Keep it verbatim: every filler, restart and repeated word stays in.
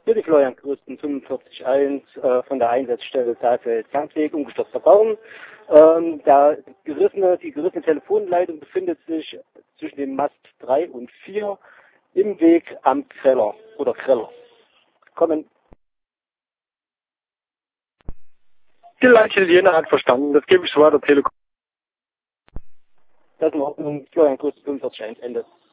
Hier die Florian Christen fünfundvierzig eins äh, von der Einsatzstelle Saalfeld-Zankweg, umgestürzter Baum. Ähm, der gerissene, die gerissene Telefonleitung befindet sich zwischen dem Mast drei und vier im Weg am Kreller oder Kreller. Kommen. Die Leitstelle hat verstanden, das gebe ich so weiter Telekom. Das ist in Ordnung, Florian Christen fünfundvierzig eins, Ende.